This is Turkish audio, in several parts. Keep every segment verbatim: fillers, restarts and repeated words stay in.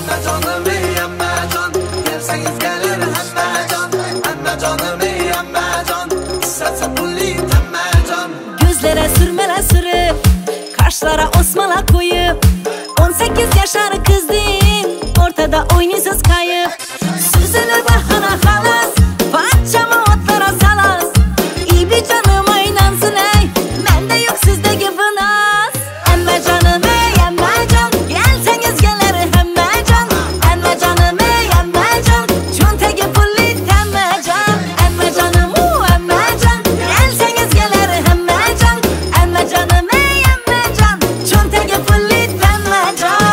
Emme canım ey emme can, gelseniz gelir emme can. Emme canım ey emme can, istetse pulli temme can. Gözlere sürmele sürüp, kaşlara osmala koyup, on sekiz yaşar kızdın, ortada oynuyorsunuz kayıp. Süzülür bahana halas, parçamı otlara salas. İyi bir canıma inansın ey, mende yok sizdeki vınaz. Emme canım ey emme can, gelseniz gelir emme can. Emme canım ey emme can, çuntegi pulli temme can. Emme canım u emme can, gelseniz gelir emme can. Emme canım ey emme can, çuntegi pulli temme can.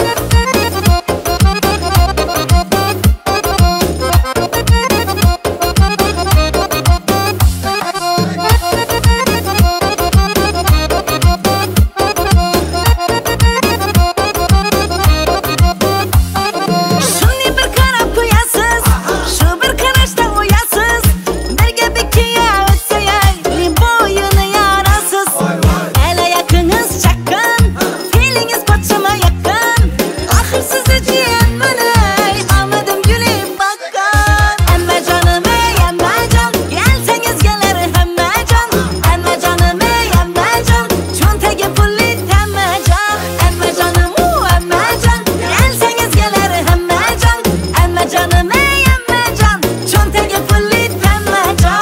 Şunu bir karap koyasız, şu bir karışta uyasız. Birge bir kiye ötseyey, boyunu yarasız. Ele yakınız çakın, filiniz paçama yakın. Ahır sizi diyen beni, anladım gülüp bakın. Emme canım ey emme can, gelseniz gelir emme can. Emme canım ey emme can, çuntegi pulli temme can. Emme canım u emme can, gelseniz gelir emme can. Emme canım ey emme can, çuntegi pulli temme can.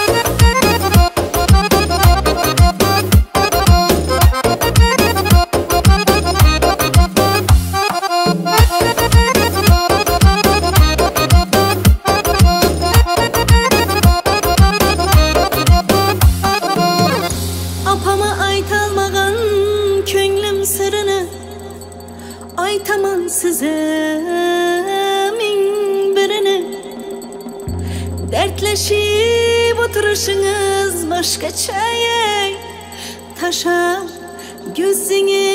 Apama aytalmağın könglim sırrını, aytaman size min birini. Dertleşip oturuşunuz başkaça ey, taşa gözünü